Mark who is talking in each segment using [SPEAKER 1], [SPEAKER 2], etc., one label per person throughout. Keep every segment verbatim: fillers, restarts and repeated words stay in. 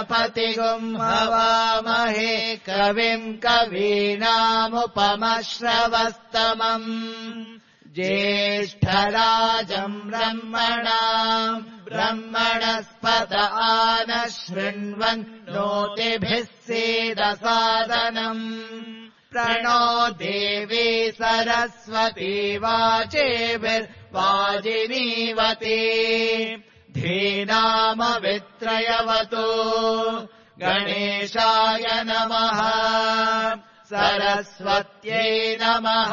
[SPEAKER 1] गणपतिगुम् हवामहे कविम् कवीनामुपमश्रवस्तमम् ज्येष्ठराजम् ब्रह्मणाम् ब्रह्मणस्पत आनः शृण्वन्नोतिभिः सीदसादनम् प्रणो देवी सरस्वती वाचेभिर्वाजिनीवती धीनामवित्रयवतु गणेशाय नमः सरस्वत्यै नमः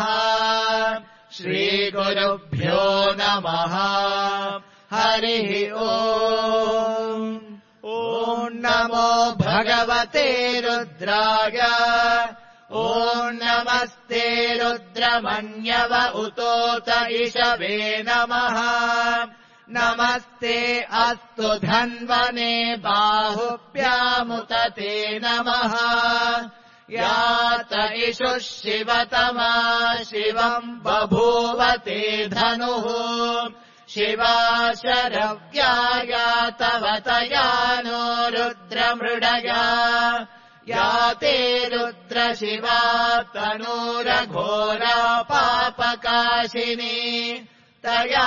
[SPEAKER 1] श्रीगुरुभ्यो नमः हरिः ओम् ॐ नमो भगवते रुद्राय ॐ नमस्ते रुद्रमन्यव उतोत इषवे नमः नमस्ते अस्तु धन्वने बाहुभ्यामुत ते नमः यात इषुः शिवतमा शिवम् बभूवते धनुः शिवा शरव्या तव तयानो रुद्रमृडया याते रुद्रशिवा तनूरघोरा पापकाशिनी तया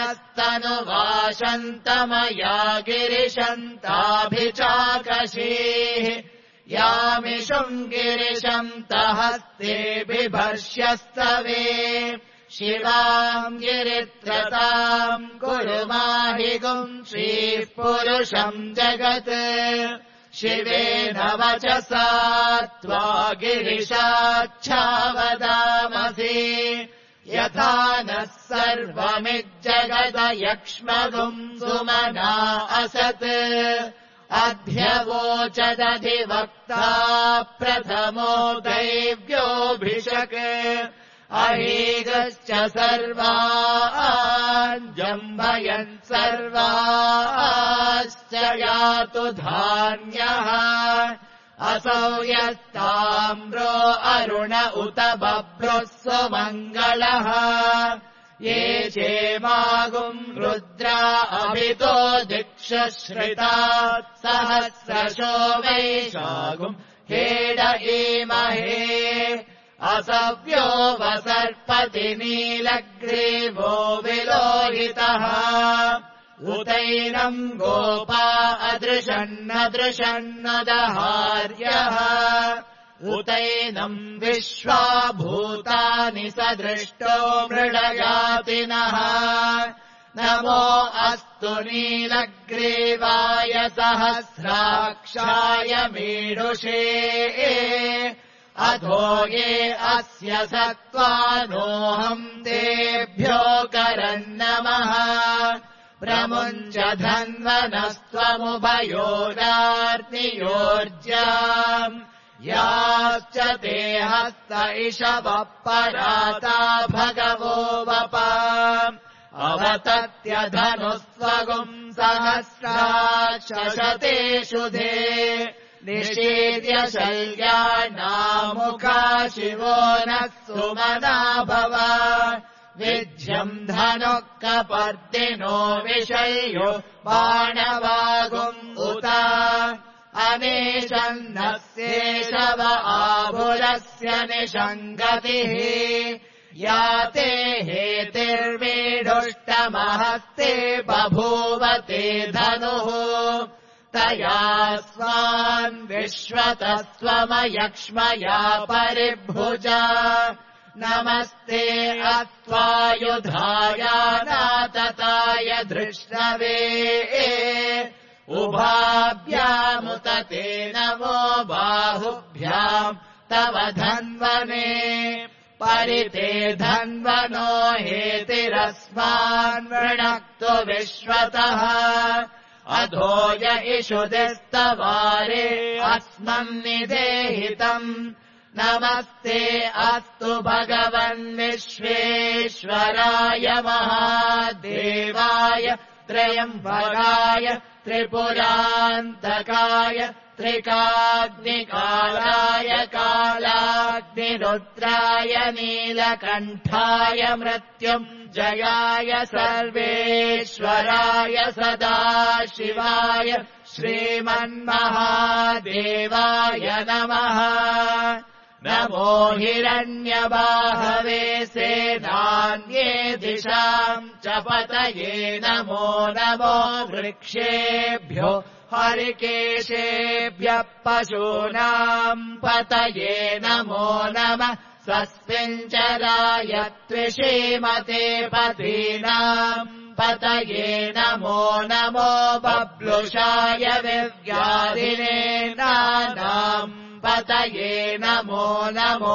[SPEAKER 1] नस्तनुवाशन्तमया गिरिशन्ताभिचाकशीः यामिषुम् गिरिशम् तहस्ते बिभर्ष्यस्तवे शिवाम् गिरित्रताम् कुरु माहिगुम् श्रीः पुरुषम् जगत् शिवेन वचसा त्वा गिरिशाच्छावदामसि यथा नः सर्वमिज्जगदयक्ष्मगुम् सुमना असत् अध्यवोचदधिवक्ता प्रथमो दैव्योऽभिषक् अहीगश्च सर्वान् जम्भयन् सर्वाश्च यातु धान्यः असौ यस्ताम्रो अरुण उत बभ्रुः सुमङ्गलः ये चेमागुम् रुद्रा अभितो दिक्षश्रिता सहस्रशो वैशागुम् हेड ईमहे असव्यो वसर्पति नीलग्रीवो विलोहितः उतैनम् गोपा अदृशन्नदृशन्नदहार्यः उतैनम् विश्वा भूतानि सदृष्टो मृडयातिनः नमो अस्तु नीलग्रीवाय सहस्राक्षाय मीडुषे अधो ये अस्य सत्त्वानोऽहम् तेभ्यो करन्नमः प्रमुञ्च धन्वनस्त्वमुभयोरार्तियोर्जाम् याश्च ते हस्त इषवः पराता भगवो वप अवतत्यधनुस्त्वगुम् सहस्राक्षशतेषु धे निषेद्य शल्यानामुखा शिवो नः सुमना भव विध्यम् धनुः कपर्दिनो विषयो बाणवागुम् उत अनेशन्नस्येषव आभुरस्य निषङ्गतिः याते हेतिर्वीढुष्टमहस्ते बभूवते धनुः तया स्वान् विश्वतस्त्वमयक्ष्मया परिभुजा नमस्ते अस्त्वायुधायानातताय धृष्णवे उभाभ्यामुत ते नमो बाहुभ्याम् तव धन्वने परिते धन्वनो हेतिरस्मान् वृणक्तु विश्वतः अधो य इषुदिस्तवारे अस्मन्निदेहितम् नमस्ते अस्तु भगवन् विश्वेश्वराय महादेवाय त्र्यम्बकाय त्रिपुरान्तकाय त्रिकाग्निकालाय कालाग्निरुद्राय नीलकण्ठाय मृत्युम् जयाय सर्वेश्वराय सदाशिवाय श्रीमन्महादेवाय नमः। नमो हिरण्यबाहवे सेनान्ये दिशाम् च पतये नमो नमो वृक्षेभ्यो हरिकेशेभ्यः पशूनाम् पतये नमो नमः। स्वस्मिञ्चराय त्विषीमते पतीनाम् पतये नमो नमो बब्लुषाय विव्याधिने नानाम् पतये नमो नमो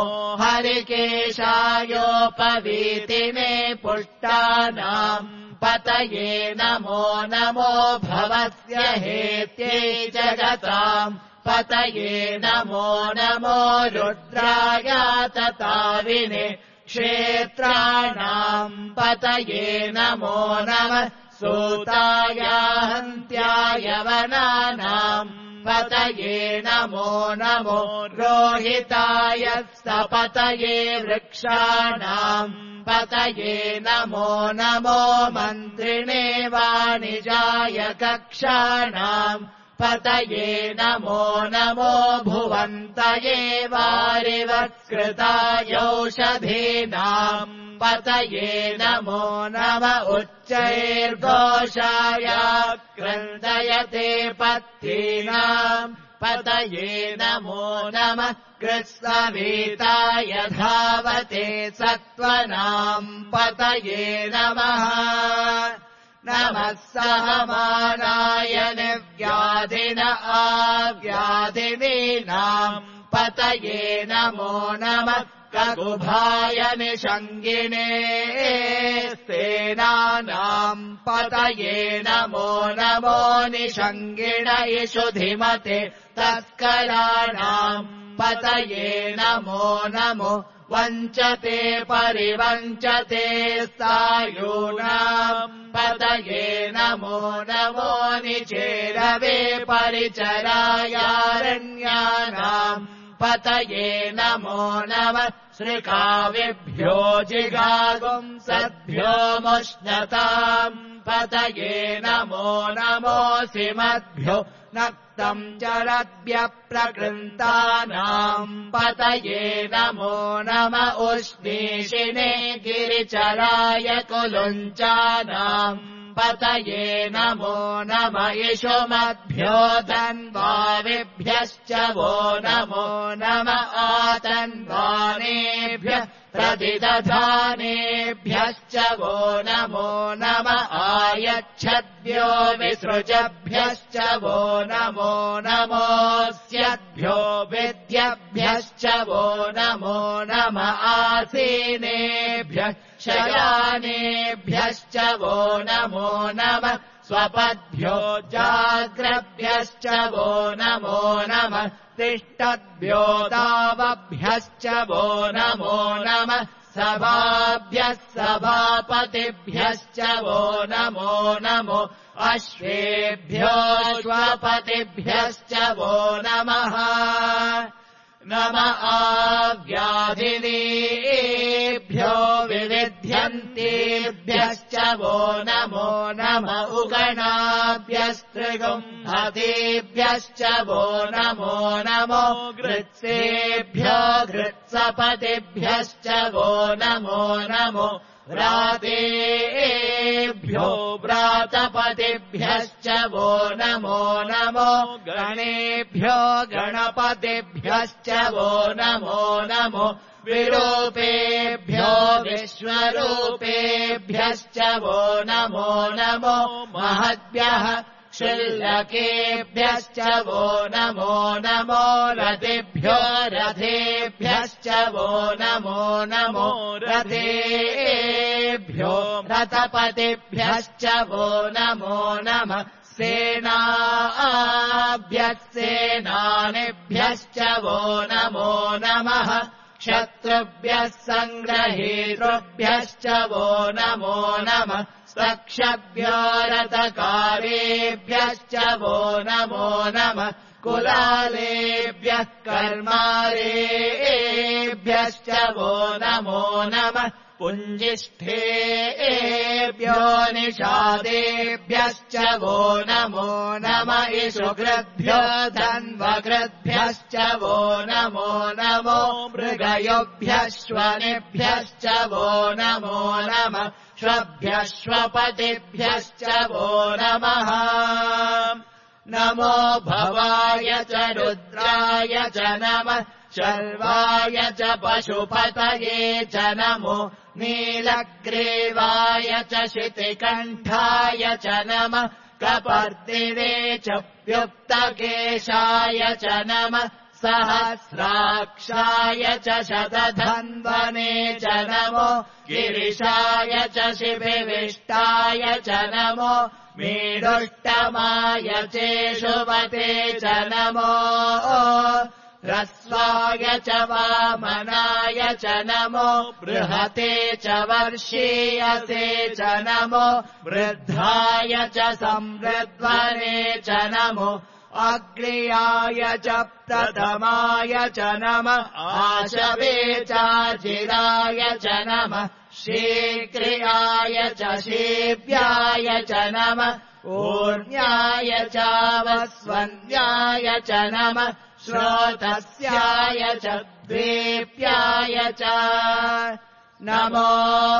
[SPEAKER 1] हरिकेशायोपवीतिने पुष्टानाम् पतये नमो नमो भवस्य हेत्यै जगताम् पतये नमो नमो रुद्राय तताविने क्षेत्राणाम् पतये नमो नमः। सूताय हन्त्याय वनानाम् पतये नमो नमो रोहिताय सपतये वृक्षाणाम् पतये नमो नमो मन्त्रिणे वाणिजाय कक्षाणाम् पतये नमो नमो भुवन्तये वारिवत्कृतायौषधीनाम् पतये नमो नम उच्चैर्घोषाय क्रन्दयते पत्तीनाम् पतये नमो नमः। कृत्स्नवीताय धावते सत्त्वनाम् पतये नमः। नमः सहमानाय निर्व्याधिन आव्याधिनीनाम् पतये नमो नमः। ककुभाय निषङ्गिने सेनानाम् पतये नमो नमो निषङ्गिण इषुधिमते तस्कराणाम् पतये नमो नमो वञ्चते परिवञ्चते सायूनाम् पतये नमो नमो निचेरवे परिचरायारण्यानाम् पतये नमो नमः। श्रीकाव्यभ्यो जिगागुम् सद्भ्यो मुष्णताम् पतये नमो नमोऽसि मद्भ्यो नक्तम् चरद्भ्यः प्रकृन्तानाम् पतये नमो नम उष्णीषिणे गिरिचराय कुलुञ्चानाम् पतये नमो नम इषुमद्भ्यो धन्वाविभ्यश्च वो नमो नम आतन्वानेभ्यः प्रतिदधानेभ्यश्च वो नमो नम आयच्छद्भ्यो विसृजभ्यश्च वो नमो नमोऽस्यद्भ्यो विद्यभ्यश्च वो नमो नम आसीनेभ्यः शयानेभ्यश्च वो नमो नमः। स्वपद्भ्यो जाग्रभ्यश्च वो नमो नमः। तिष्ठद्भ्यो दावभ्यश्च वो नमो नमः। सभाभ्यः सभापतिभ्यश्च वो नमो नमो अश्वेभ्योऽश्वपतिभ्यश्च वो नमः। नम आव्याधिनीभ्यो विविध्यन्तेभ्यश्च वो नमो नम उगणाभ्यस्त्रिगुम्हतेभ्यश्च वो नमो नमो गृत्सेभ्यो गृत्सपतिभ्यश्च वो नमो नमो व्रातेभ्यो व्रातपतिभ्यश्च वो नमो नमो गणेभ्यो गणपतिभ्यश्च वो नमो नमो विरूपेभ्यो विश्वरूपेभ्यश्च वो नमो नमो महद्भ्यः क्षुल्लकेभ्यश्च वो नमो नमो रथेभ्यो रथेभ्यश्च वो नमो नमो रथेभ्यो रथपतिभ्यश्च वो नमो नमः। सेनाभ्यः सेनानिभ्यश्च वो नमो नमः। शत्रुभ्यः सङ्ग्रहेतृभ्यश्च वो नमो नमः। सक्षभ्यो रथकारेभ्यश्च वो नमो नमः। कुलालेभ्यः कर्मारेभ्यश्च वो नमो नमः। पुञ्जिष्ठेभ्यो निषादेभ्यश्च वो नमो नम इषुकृद्भ्यो धन्वकृद्भ्यश्च वो नमो नमो मृगयोभ्यश्वनेभ्यश्च वो नमो नमः श्वभ्यश्वपतिभ्यश्च वो नमः नमो भवाय च रुद्राय च नमः शर्वाय च पशुपतये च नमो नीलग्रीवाय च शितिकण्ठाय च नमः कपर्दिने च व्युक्तकेशाय च नमः सहस्राक्षाय च शतधन्वने च नमो गिरिशाय च शिभिविष्टाय च नमो मीडुष्टमाय चेषुपते च नमो ह्रस्वाय च वामनाय च नमो बृहते च वर्षीयसे च नमो वृद्धाय च संवृद्ध्वने च नमो अग्र्याय च प्रथमाय च नमः आशवे चाजिराय च नमः शीघ्रियाय च शीव्याय च नमः ऊर्ण्याय चावस्वन्याय च नमः श्रोतस्याय च द्वीप्याय च नमो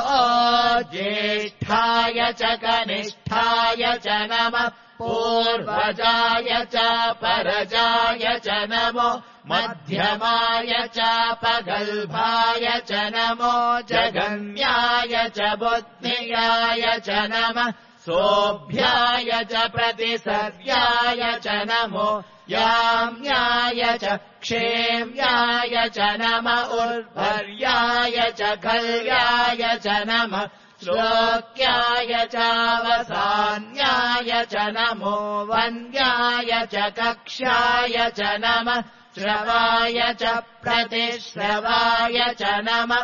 [SPEAKER 1] ज्येष्ठाय च कनिष्ठाय च नमः पूर्वजाय च परजाय च नमो मध्यमाय च पगल्भाय च नमो जगन्याय च बुद्धियाय च नमः सोऽभ्याय च प्रतिसर्याय च नमो याम्याय च क्षेम्याय च नमः उर्वर्याय च खल्याय च नमः श्लोक्याय चावसान्याय च नमो वन्याय च कक्ष्याय च नमः श्रवाय च प्रतिश्रवाय च नमः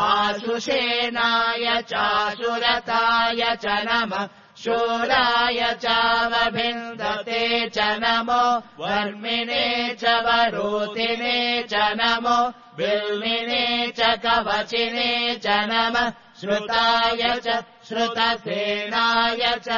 [SPEAKER 1] आशुषेनाय चाशुरताय च नमः शूराय चावभिन्दते च नमो वर्मिणे च वरोतिने च नमो बिल्मिने च कवचिने च नमः श्रुताय च श्रुतसेनाय च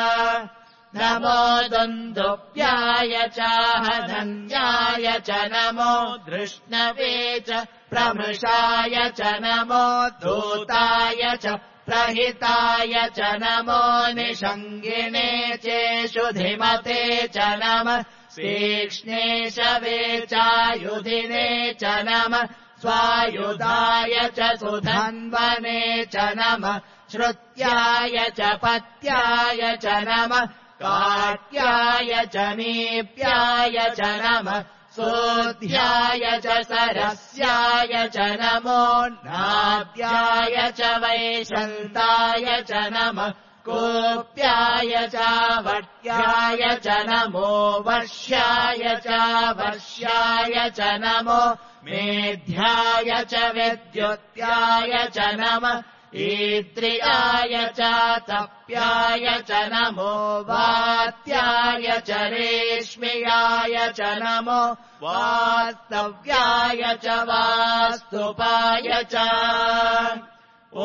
[SPEAKER 1] नमो दुन्दुभ्याय चाहधन्याय च नमो धृष्णवे च प्रमृषाय च नमो धूताय च प्रहिताय च नमो निषङ्गिने चेषुधिमते च नमः तीक्ष्णेशवे चायुधिने च नमः स्वायुधाय च सुधन्वने च नमः श्रुत्याय च पत्याय च नमः काट्याय च नीप्याय च नमः सोऽध्याय च सरस्याय च नमो नाद्याय च वैशन्ताय च नमः कोप्याय च वट्याय च नमो वर्ष्याय च वर्ष्याय च नमो मेध्याय च विद्युत्याय च नमः ईद्रियाय च तप्याय च नमो वात्याय च रेश्म्याय च नमो वास्तव्याय च वास्तुपाय च ॐ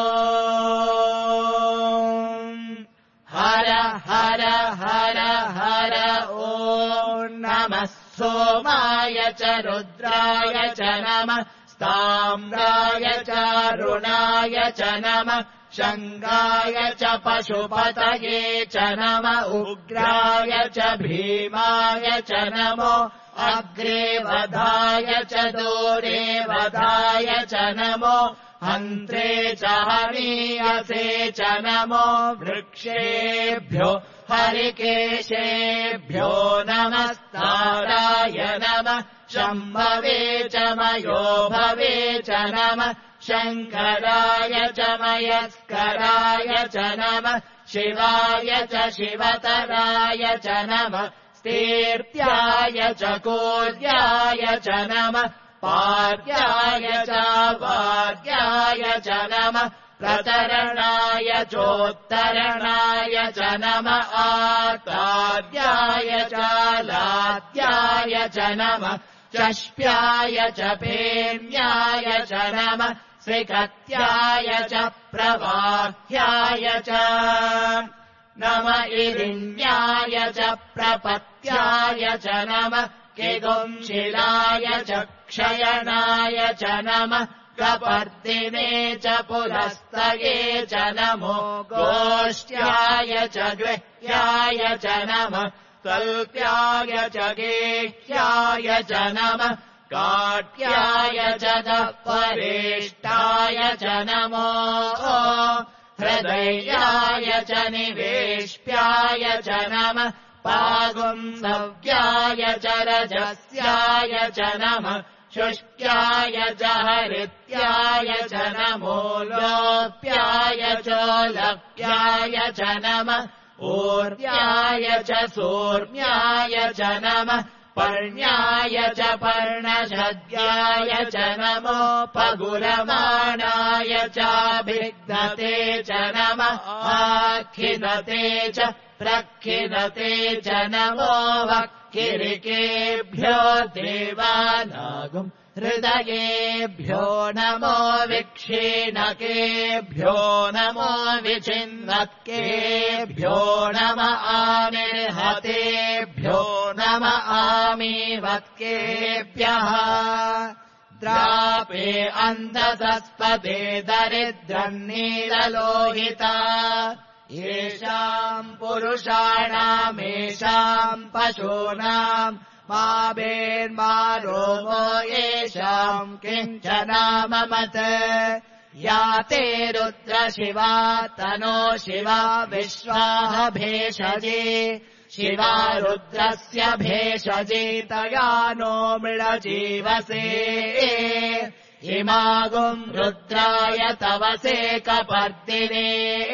[SPEAKER 1] हर हर हर हर ॐ नमः सोमाय च रुद्राय च नमः ताम्राय च रुणाय च नमः शङ्गाय च पशुपतये च नमः उग्राय च भीमाय च नमो अग्रे वधाय च दूरे वधाय च नमो हन्त्रे च हनीयसे च नमो वृक्षेभ्यो हरिकेशेभ्यो नमस्ताराय नमः शम्भवे च मयो भवे च नमः शङ्कराय च मयस्कराय च नमः शिवाय च शिवतराय च नमः स्तीर्त्याय च कोर्याय च नमः पार्याय च वार्याय च नमः प्रतरणाय चोत्तरणाय च नमः आतार्याय च लात्याय च नमः चष्प्याय च पेन्याय च नमः सिकत्याय च प्रवाह्याय च नम इरिण्याय च प्रपत्याय च नमः किगुंशिलाय च क्षयनाय च नमः कपर्दिने च पुरस्तये च नमो गोष्ट्याय च गृह्याय च नमः कल्प्याय च गेह्याय च नमः काट्याय च दःपरेष्टाय च नमो हृदयाय च निवेश्याय च नमः पागुंसव्याय च रजस्याय च नमः शुष्क्याय च हरित्याय च नमो लोप्याय चोलप्याय च नमः ऊर्ध्याय च सूर्म्याय च नमः पर्ण्याय च पर्णशद्याय च नमो पगुरमाणाय चाभिघ्नते च नमः आखिदते च प्रखिदते च नमो वक्किरिकेभ्यो देवानागुम् हृदयेभ्यो नमो विक्षीणकेभ्यो नमो विचिन्वत्केभ्यो नम आनिर्हतेभ्यो नम आमीवत्केभ्यः द्रापे अन्धसस्पदे दरिद्रन्नीललोहिता येषाम् पुरुषाणामेषाम् पशूनाम् मा भेन्मारोमो येषाम् किञ्चनाममत् या ते रुद्रशिवा तनो शिवा विश्वाह भेषजे शिवा रुद्रस्य भेषजे तया नो मृळजीवसे इमागुम् रुद्राय तवसे कपर्दिने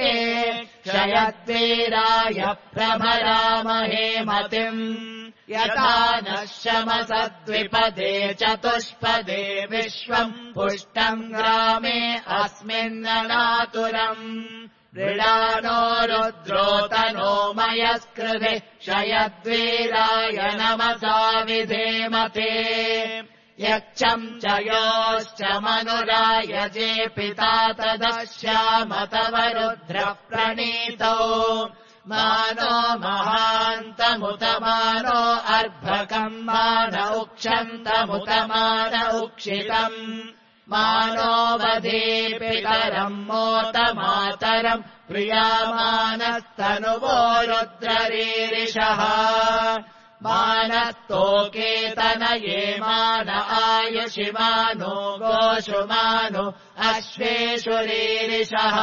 [SPEAKER 1] क्षयद्वीराय प्रभरामहे मतिम् यथा नः शमसद्विपदे चतुष्पदे विश्वम् पुष्टम् ग्रामे अस्मिन्ननातुरम् मृडानो रुद्रोतनो मयस्कृते क्षयद्वीराय नमसा विधेमते यक्षम् च योश्च मनुराय जे पिता तदश्याम तव रुद्रः प्रणीतौ मानो महान्तमुतमानो अर्भकम् मान उक्षन्तमुतमान उक्षितम् मानो वधेऽपितरम् मोतमातरम् प्रियामानस्तनुवो रुद्ररीरिषः मानस्तोकेतनये मान आयुषिमानो गोषुमानो अश्वेषु रीरिषः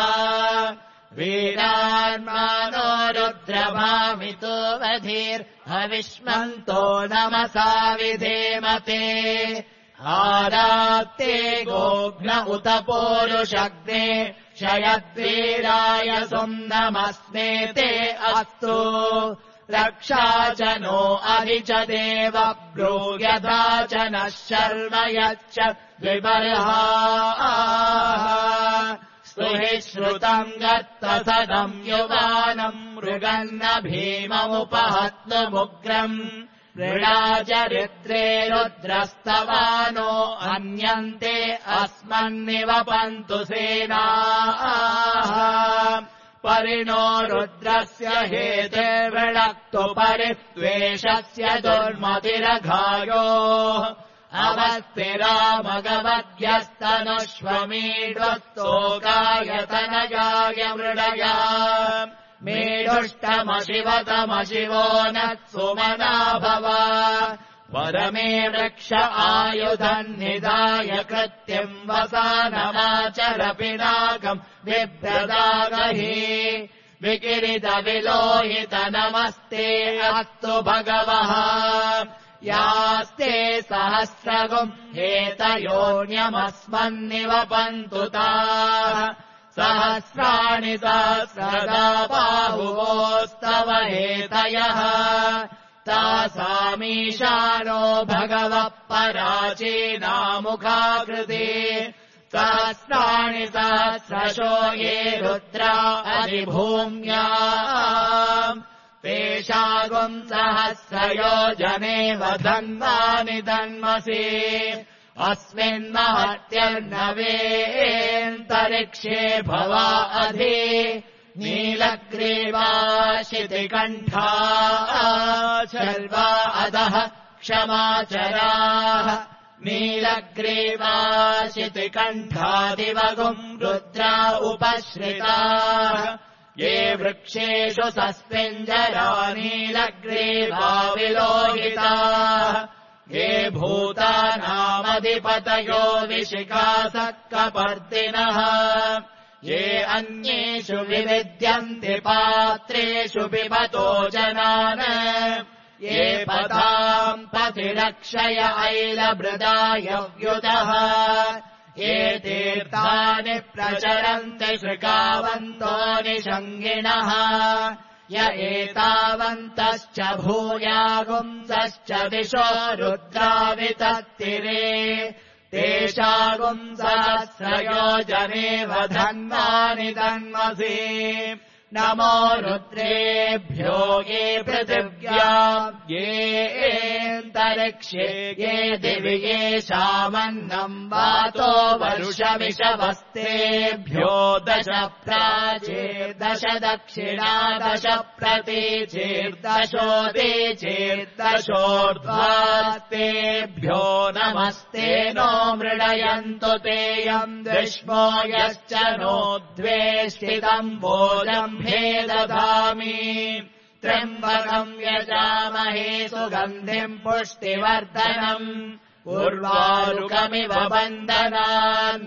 [SPEAKER 1] वीरान्मानो रुद्रभामितो वधीर्हविष्मन्तो नमसा विधेमते आरात्ते गोघ्न उत पोरुषग्ने क्षयद्वीराय सुम्नमस्मे ते अस्तु रक्षा च नो अभि च देव ब्रूयधा च नः शर्म यच्च द्विबर्हाः स्तुहि श्रुतम् गर्तसदम् युवानम् मृगन्न भीममुपहत्नुमुग्रम् मृडाचरिद्रे रुद्रस्तवानो अन्यन्ते अस्मन्निवपन्तु सेनाः परिणो रुद्रस्य हेतेर्वृणक्तु परित्वेषस्य दुर्मतिरघायोः अवस्तिरामगवद्यस्तनुष्वमीढ्वस्तोकायतनयाय मृडया मेढुष्टमशिवतमशिवो न सुमना भव परमे वृक्ष आयुधम् निधाय कृत्यम् वसानमाचर पिनाकम् बिभ्रदागहि विकिरित विलोहित नमस्ते अस्तु भगवः यास्ते सहस्रगुम् हेतयोन्यमस्मन्निवपन्तु ताः सहस्राणि सहस्रदा बाहुवोस्तव हेतयः तासामीशानो भगवः पराचीनामुखाकृते सहस्राणि सहस्रशो ये रुद्रा अधिभूम्याम् तेषागुम् सहस्रयोजने वधन्वानि धन्मसि अस्मिन्महत्यर्नवेऽन्तरिक्षे भवा अधि नीलग्रीवाशितिकण्ठा शर्वा अधः क्षमाचराः नीलग्रीवाशितिकण्ठादिवगुम् रुद्रा उपश्रिताः ये वृक्षेषु सस्मिञ्जरा नीलग्रीवा विलोहिताः ये भूतानामधिपतयो विशिखासक्कपर्दिनः ये अन्येषु विविद्यन्ति पात्रेषु पिबतो जनान् ये पदाम् पथिरक्षय ऐलभृदायव्युतः ये तीर्थानि प्रचरन्ति श्रुकावन्तो निषङ्गिणः य एतावन्तश्च भूयागुंसश्च दिशो रुद्रावितत्तिरे तेषागुंसहस्रयोजनेव धन्वानि धन्वसि नमो रुद्रेभ्यो ये पृथिव्याम् येऽन्तरिक्षे ये दिवि येषामन्नम् वातो वरुषमिषवस्तेभ्यो दश प्राचेर्दश दक्षिणा दश प्रतीचेर्दशोदीचेर्दशोर्ध्वास्तेभ्यो नमस्ते नो मृडयन्तु तेयम् विष्मो यश्च नो द्वेष्टितम् भोजम् हे दधामि त्र्यम्बकम् यजामहे सुगन्धिम् पुष्टिवर्धनम् उर्वारुकमिव बन्धनान्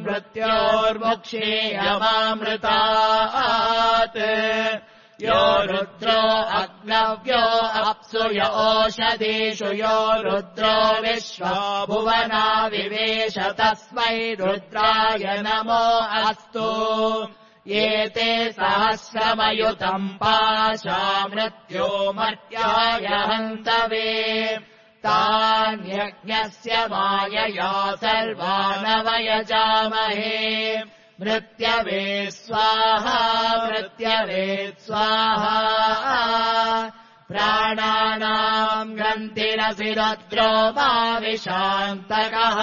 [SPEAKER 1] मृत्योर्मुक्षीयमामृतात् यो रुद्रो अग्नव्यो अप्सु य ओषधीषु यो रुद्रो विश्वा भुवना विवेश तस्मै रुद्राय नमो अस्तु ये ते सहस्रमयुतम् पाशा मृत्यो मर्त्याय हन्तवे तान्यज्ञस्य मायया सर्वानवयजामहे मृत्यवे स्वाहा मृत्यवे स्वाहा प्राणानाम् गन्तिरसि रुद्रो मा विशान्तकः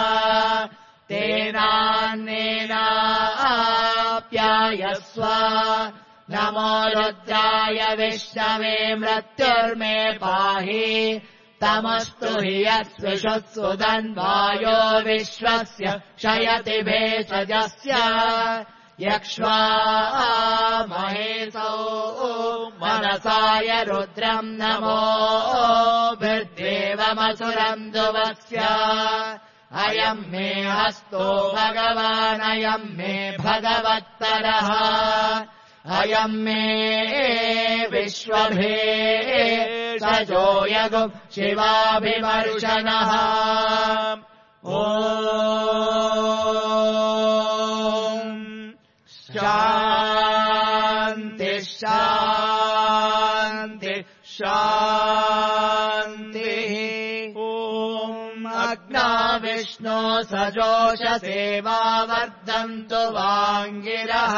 [SPEAKER 1] तेनान्नेनाप्यायस्व नमो रुद्राय विष्णवे मृत्युर्मे पाहि तमस्तु हि यस्विषुत्सु धन्वायो विश्वस्य क्षयति भेषजस्य यक्ष्वा महेशौ मनसाय रुद्रम् नमो भिर्देवमसुरम् दुवस्य अयम् मे हस्तो भगवानयम् मे भगवत्तरः अयम् मे विश्वभे सजो यगुम् शिवाभिमर्शनः ॐ शान्ति शान्ति शान्तिः अग्ना विष्णो सजोषसेवावर्धन्तु वाङ्गिरः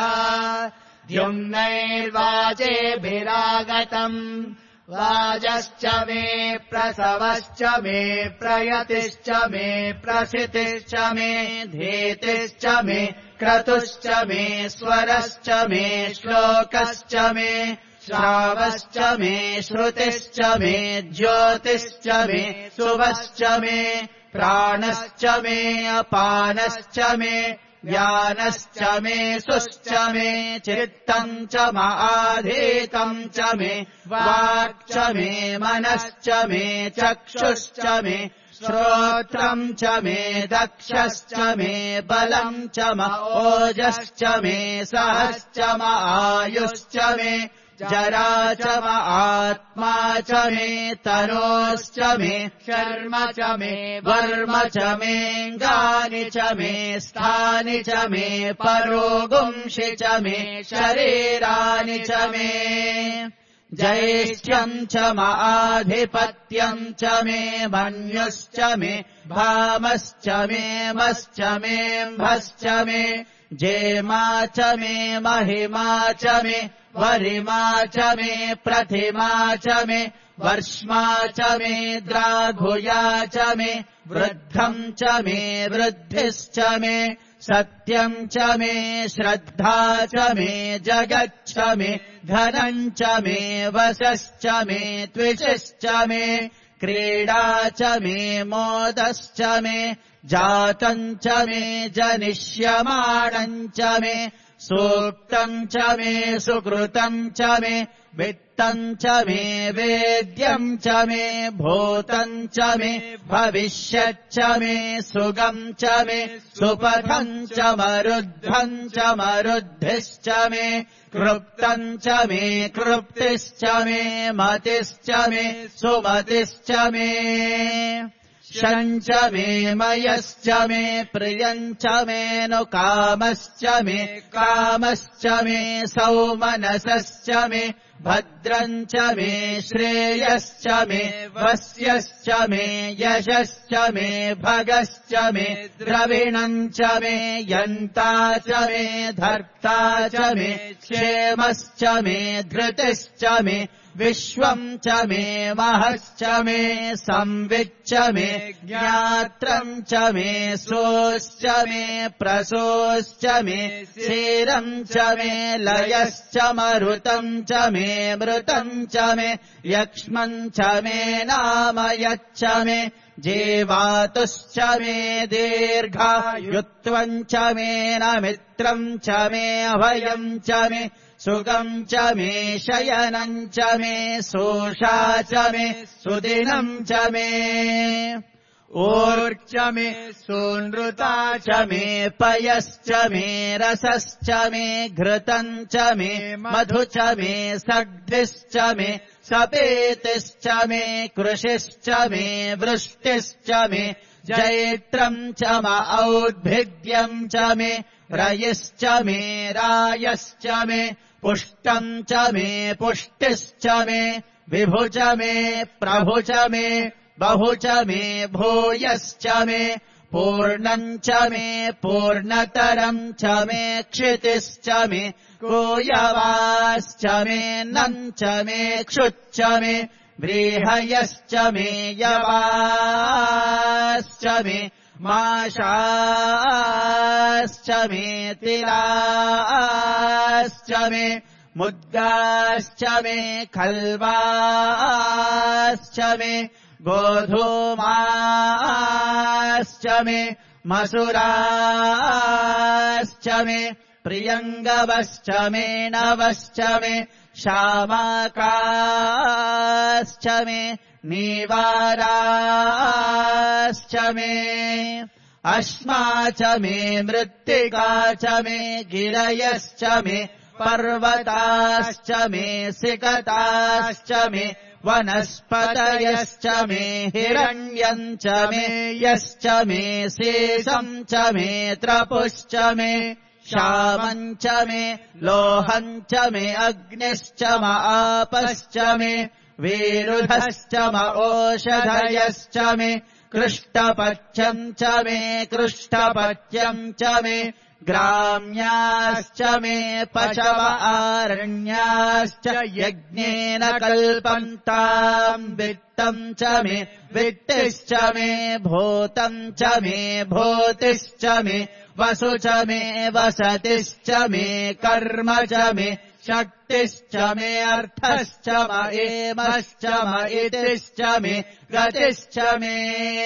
[SPEAKER 1] द्युम्नैर्वाजेभिरागतम् वाजश्च मे प्रसवश्च मे प्रयतिश्च मे प्रसितिश्च मे धीतिश्च मे क्रतुश्च मे स्वरश्च मे श्लोकश्च मे श्रावश्च मे श्रुतिश्च मे ज्योतिश्च मे सुवश्च मे प्राणश्च मे अपानश्च मे ज्ञानश्च मे सुश्च मे चित्तम् च माधीतम् च मे वाक्च मे मनश्च मे चक्षुश्च मे श्रोत्रम् च मे दक्षश्च मे बलम् च म ओजश्च मे सहश्च म आयुश्च मे जरा च म आत्मा च मे तनोश्च मे शर्म च मे वर्म च मेऽङ्गानि च मे स्थानि च मे परोगुंषि च मे शरीराणि च मे ज्येष्ठ्यम् च म आधिपत्यम् च मे मन्युश्च मे भामश्च मे मश्च मेऽम्भश्च मे जेमा च मे महिमा च मे वरिमा च मे प्रतिमा च मे वर्ष्मा च मे द्राघुया च मे वृद्धम् च मे वृद्धिश्च मे सत्यम् च मे श्रद्धा च मे जगच्च मे धनम् च मे वशश्च मे त्विषश्च मे क्रीडा च मे मोदश्च मे जातम् च मे जनिष्यमाणम् च मे सूक्तम् च मे सुकृतम् च मे वित्तम् च मे वेद्यम् च मे भूतम् च मे भविष्यच्च मे सुगम् च मे सुपथम् च मरुद्धम् च मरुद्धिश्च मे कृप्तम् च मे कृप्तिश्च मे मतिश्च मे सुमतिश्च मे शम् च मे मयश्च मे प्रियम् च मे नु कामश्च मे कामश्च मे सौमनसश्च मे भद्रम् च मे श्रेयश्च मे वस्यश्च मे यशश्च मे भगश्च मे द्रविणम् च मे यन्ता च मे धर्ता च मे क्षेमश्च मे धृतिश्च मे विश्वम् च मे महश्च मे संविच्च मे ज्ञात्रम् च मे सोश्च मे प्रसोश्च मे क्षीरम् च मे लयश्च मरुतम् च मे मृतम् च मे यक्ष्मम् च मे नामयच्च मे जीवातुश्च मे दीर्घायुत्वम् च मे नमित्रम् च मे अभयम् च मे सुगम् च मे शयनम् च मे सोषा च मे सुदिनम् च मे ऊर्च मे सूनृता च मे पयश्च मे रसश्च मे घृतम् च मे मधु च मे सग्धिश्च मे सपेतिश्च मे कृषिश्च मे वृष्टिश्च मे जैत्रम् च म औद्भिद्यम् च मे रयिश्च मे रायश्च मे पुष्टम् च मे पुष्टिश्च मे विभु च मे प्रभु च मे बहु च मे भूयश्च मे पूर्णम् च मे पूर्णतरम् च मे क्षितिश्च मे कोयवाश्च मे नम् च मे क्षुच्च मे व्रीहयश्च मे यवाश्च मे माशाश्च मे तिलाश्च मे मुद्गाश्च मे खल्वाश्च मे गोधूमाश्च मे मसुराश्च मे प्रियङ्गवश्च मे नवश्च मे शामाकाश्च मे नीवाराश्च मे अश्मा च मे मृत्तिका च मे गिरयश्च मे पर्वताश्च मे सिकताश्च मे वनस्पतयश्च मे हिरण्यम् च मे यश्च मे शेषम् च मे त्रपुश्च मे श्यामम् च मे लोहम् च मे अग्निश्च म आपश्च मे वीरुधश्च म ओषधयश्च मे कृष्टपच्यम् च मे कृष्टपच्यम् च मे ग्राम्याश्च मे पशव आरण्याश्च यज्ञेन कल्पन्ताम् वित्तम् च मे वित्तिश्च मे भूतम् च मे भूतिश्च मे वसु च मे वसतिश्च मे कर्म च मे शक्तिश्च मे अर्थश्च म एमश्च म इतिश्च मे गतिश्च मे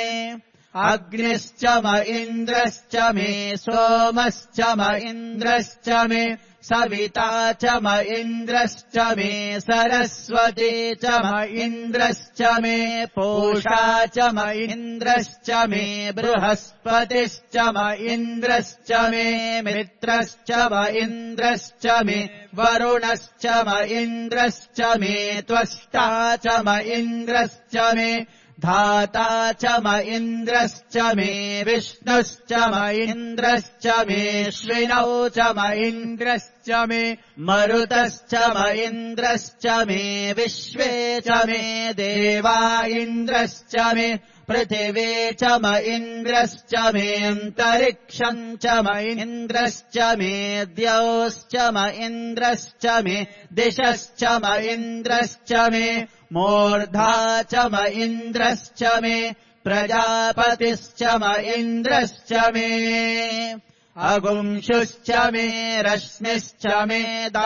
[SPEAKER 1] अग्निश्च म इन्द्रश्च मे सोमश्च म इन्द्रश्च मे सविता च म इन्द्रश्च मे सरस्वती च म इन्द्रश्च मे पूषा च म इन्द्रश्च मे बृहस्पतिश्च म इन्द्रश्च मे मित्रश्च म इन्द्रश्च मे वरुणश्च म इन्द्रश्च मे त्वष्टा च म इन्द्रश्च मे धाता च म इन्द्रश्च मे विष्णुश्च म इन्द्रश्च मेऽश्विनौ च म इन्द्रश्च मे मरुतश्च म इन्द्रश्च मे विश्वे च मे देवा इन्द्रश्च मे पृथिवी च म इन्द्रश्च मेऽन्तरिक्षम् च म इन्द्रश्च मे द्यौश्च म इन्द्रश्च मे दिशश्च म इन्द्रश्च मे मूर्धा च म इन्द्रश्च मे प्रजापतिश्च म इन्द्रश्च मे अगुंशुश्च मे रश्मिश्च मे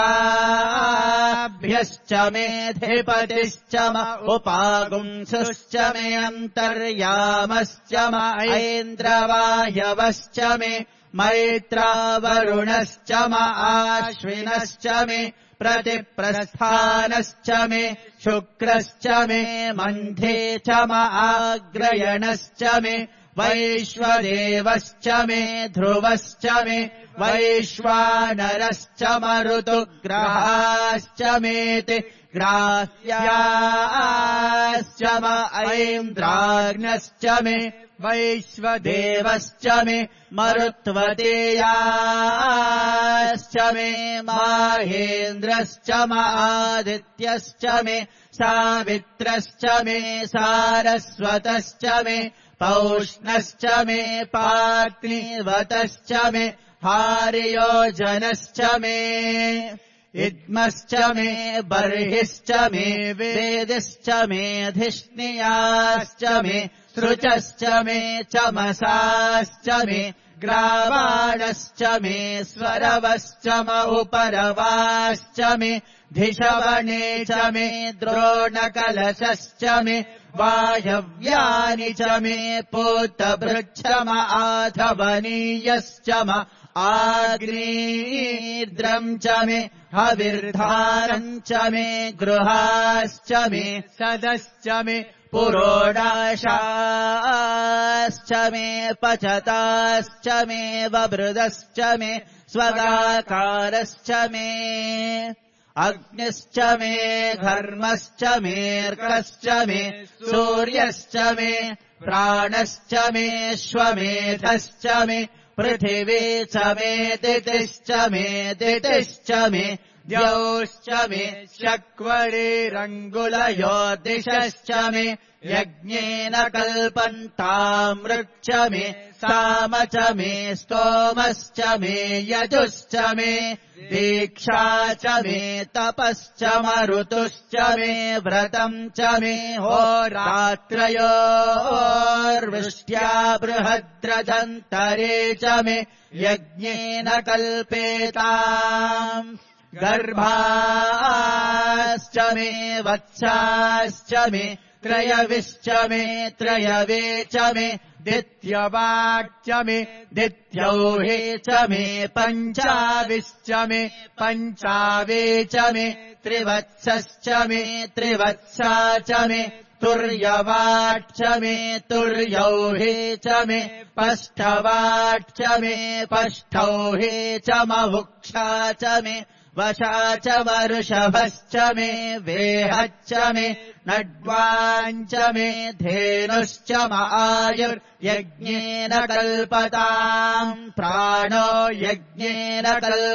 [SPEAKER 1] दाभ्यश्च मेऽधिपतिश्च म उपागुंसुश्च मे अन्तर्यामश्च म ऐन्द्रवायवश्च मे मैत्रावरुणश्च म आश्विनश्च मे प्रतिप्रस्थानश्च मे शुक्रश्च मे मन्धे च म आग्रयणश्च मे वैश्वदेवश्च मे ध्रुवश्च मे वैश्वानरश्च मरुतुग्रहाश्च मेति ग्राह्याश्च म ऐन्द्राग्नश्च मे वैश्वदेवश्च मे मरुत्वतेयाश्च मे माहेन्द्रश्च म आदित्यश्च मे सावित्रश्च मे सारस्वतश्च मे पौष्णश्च मे पात्नीवतश्च मे हार्योजनश्च मे इद्मश्च मे बर्हिश्च मे वेदिश्च मे धिष्णियाश्च मे सृचश्च मे चमसाश्च मे ग्रावाणश्च मे स्वरवश्च म उपरवाश्च मे धिषवणे च मे द्रोणकलशश्च मे वायव्यानि च मे पूतभृच्छ म आधवनीयश्च म आग्नेर्द्रम् च मे हविर्धारम् च मे गृहाश्च मे सदश्च मे पुरोडाशाश्च मे पचताश्च मे वबृदश्च मे स्वगाकारश्च मे अग्निश्च मे घर्मश्च मेऽर्कश्च मे सूर्यश्च मे प्राणश्च मे श्वमेधश्च मे पृथिवी च मे दितिश्च मे दितिश्च मे द्यौश्च मे शक्वरेरङ्गुलयो दिशश्च मे यज्ञेन कल्पन्तामृक्ष मे साम च मे स्तोमश्च मे यजुश्च मे दीक्षा च मे तपश्च मरुतुश्च मे व्रतम् च मे होरात्रयोर्वृष्ट्या बृहद्रजन्तरे च मे यज्ञेन कल्पेताम् गर्भाश्च मे वत्साश्च मे त्रयविश्च मे त्रयवे च मे दित्यवाक्च मे दित्यौहे च मे पञ्चाविश्च मे पञ्चावे च मे त्रिवत्सश्च मे त्रिवत्सा च मे तुर्यवाक्च मे तुर्यौहे च मे पष्ठवाक्च मे पष्ठौहे च महुक्षा च मे वशा च वरुषभश्च मे वेहच्च मे नड्वाञ्च मे धेनुश्च म आयुर्यज्ञेन कल्पताम् प्राणो यज्ञेन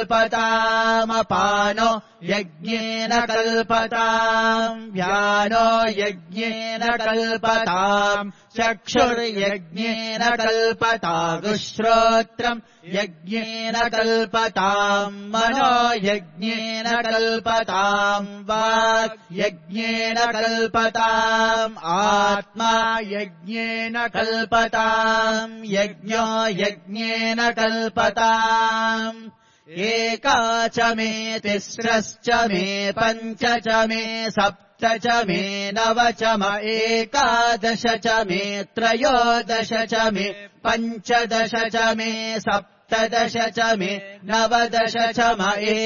[SPEAKER 1] कल्पतामपानो यज्ञेन कल्पताम् व्यानो यज्ञेन कल्पताम् चक्षुर्यज्ञेन कल्पतागुश्रोत्रम् यज्ञेन कल्पताम् मनो यज्ञेन कल्पताम् वाक् यज्ञेन कल्पताम् आत्मा यज्ञेन कल्पताम् यज्ञो यज्ञेन कल्पताम् एका च मे तिस्रश्च मे पञ्च च मे सप्त च मे नव च म एकादश च मे त्रयोदश च मे पञ्चदश च मे सप्तदश च मे नवदश च म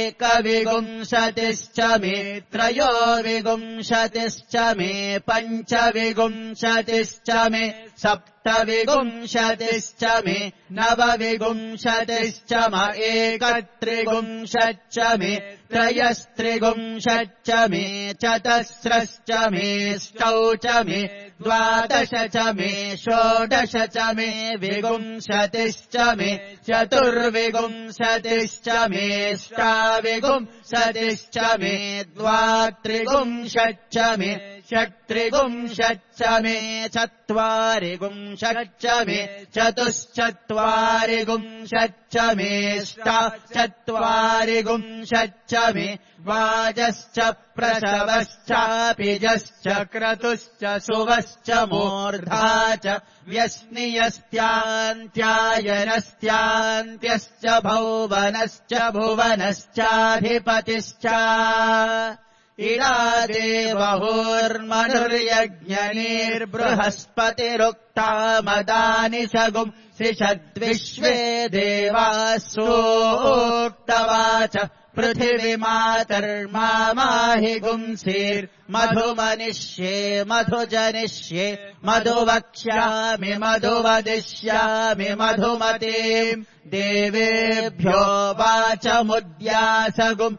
[SPEAKER 1] एकविंशतिश्च मे त्रयोविंशतिश्च मे पञ्चविंशतिश्च मे सप्तविंशतिश्च मे नवविंशतिश्च म एकत्रिंशच्च मे त्रयस्त्रिंशच्च मे चतस्रश्च मे ष्टौ च मे द्वादश च मे षोडश च मे विंशतिश्च मे चतुर्विंशतिश्च मे ष्टाविंशतिश्च मे द्वात्रिंशच्च मे षट्त्रिगुंशच्च मे चत्वारिगुंशच्च मे चतुश्चत्वारिगुंशच्च मेष्ट चत्वारिगुंशच्च मे वाजश्च प्रसवश्चापिजश्च क्रतुश्च सुवश्च मूर्धा च व्यस्नियस्त्यान्त्यायनस्त्यान्त्यश्च भौवनश्च भुवनश्चाधिपतिश्च इडा देवहुर्मनुर्यज्ञनीर्बृहस्पतिरुक्ता मदानि शगुम् सिषद्विश्वे देवाः सूक्तवाच पृथिवीमातर्माहि गुंसीर्मधुमनिष्ये मधुजनिष्ये मधुवक्ष्यामि मधुवदिष्यामि मधुमतीम् देवेभ्यो वाचमुद्यासगुम्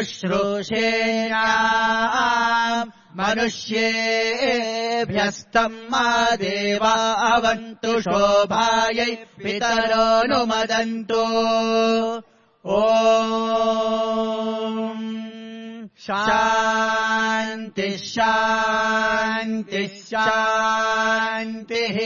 [SPEAKER 1] शुश्रूषेयाम् मनुष्येभ्यस्तम् मा देवा अवन्तु शोभायै पितरोऽनुमदन्तु ॐ शान्ति शान्ति शान्तिः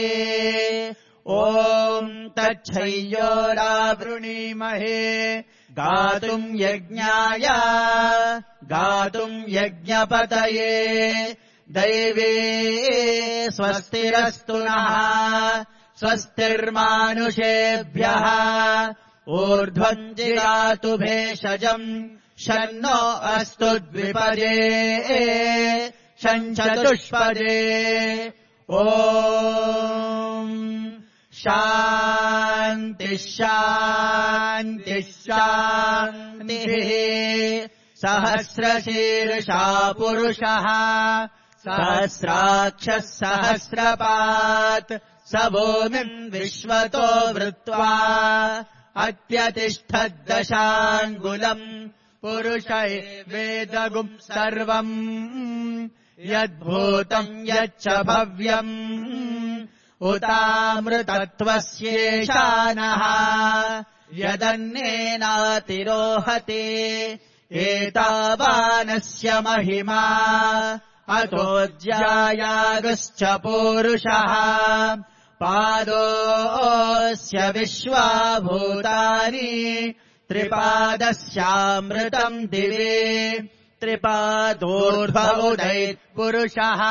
[SPEAKER 1] ॐ तच्छय्योरावृणीमहे गातुम् यज्ञाय गातुम् यज्ञपतये दैवे स्वस्तिरस्तु नः स्वस्तिर्मानुषेभ्यः ऊर्ध्वम् जिगातु भेषजम् शन्नो अस्तु द्विपदे शञ्चतुष्पदे ॐ शान्ति शान्ति शान्तिः सहस्रशीर्षा पुरुषः सहस्राक्षः सहस्रपात् स भूमिम् विश्वतो वृत्वा अत्यतिष्ठद्दशाङ्गुलम् पुरुषै वेदगुम् सर्वम् यद्भूतम् यच्च भव्यम् उतामृतत्वस्येषानः यदन्नेनातिरोहते एतावानस्य महिमा अतोऽज्यायागश्च पूरुषः पादोऽस्य विश्वाभूतानि त्रिपादस्यामृतम् दिवे त्रिपादोर्ध्वोदैत्पुरुषः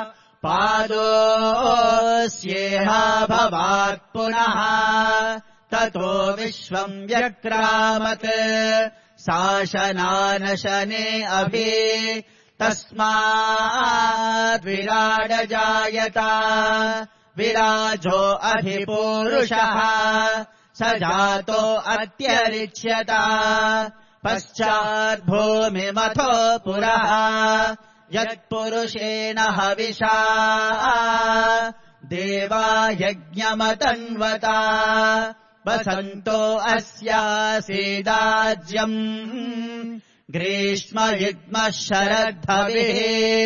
[SPEAKER 1] पादोऽस्येह भवात् पुनः ततो विश्वम् व्यक्रामत् शासनानशने अभि तस्माद् विराडजायत विराजो अधिपूरुषः स जातो अत्यरिच्यत पश्चाद्भूमिमथो पुरः यत्पुरुषेण हविषा देवा यज्ञमतन्वता वसन्तो अस्यासीदाज्यम् ग्रीष्मयुग्मः शरद्धविः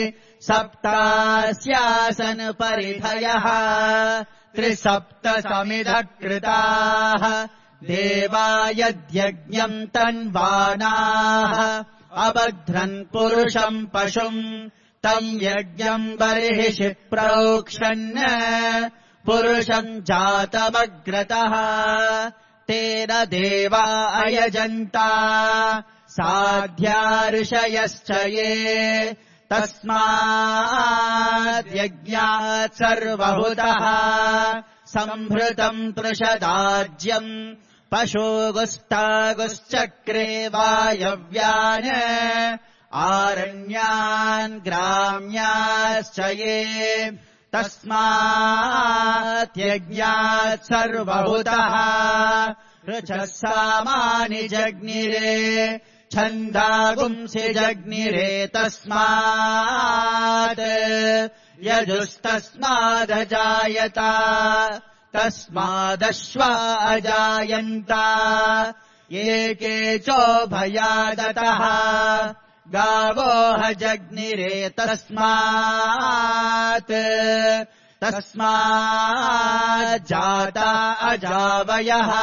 [SPEAKER 1] सप्तास्यासन् परिधयः त्रिसप्तसमिधः कृताः देवा यद्यज्ञम् तन्वानाः अबध्रन् पुरुषम् पशुम् तम् यज्ञम् बर्हिषि प्रोक्षन् पुरुषम् जातमग्रतः तेन देवा अयजन्ता साध्या ऋषयश्च ये तस्माद्यज्ञात् सर्वहुतः सम्भृतम् पृषदाज्यम् पशुगुस्तागुश्चक्रे वायव्यान् आरण्यान् ग्राम्याश्च ये तस्माद्यज्ञात् सर्वहुतः ऋचः सामानि जग्निरे छन्दागुंसि जग्निरे तस्मात् यजुस्तस्मादजायत तस्मादश्वा अजायन्त एके चोभयादतः गावोह जग्निरे तस्मात् तस्माज्जाता अजावयः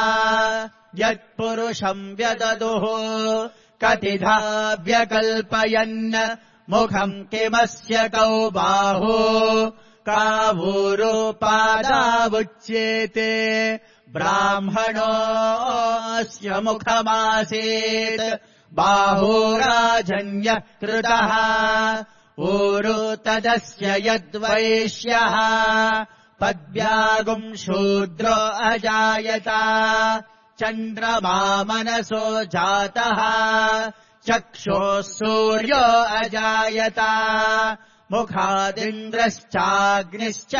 [SPEAKER 1] यत्पुरुषम् व्यददुः कतिधा व्यकल्पयन् मुखम् किमस्य कौ बाहु कावूरुपादावुच्येते ब्राह्मणोऽस्य मुखमासीत् बाहुराजन्यः कृतः ऊरु तदस्य यद्वैश्यः पद्भ्यागुम् शूद्रो अजायत चन्द्रमा मनसो जातः चक्षुः सूर्यो अजायत मुखादिन्द्रश्चाग्निश्च